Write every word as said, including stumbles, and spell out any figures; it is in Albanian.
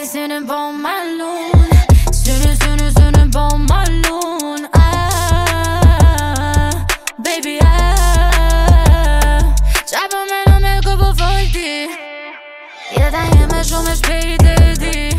Ej, synen po ma lun, synen, synen, synen po ma lun. Ah, baby, ah, qa po me në me ku po folti. Jeta jeme shumë e shpejt e di.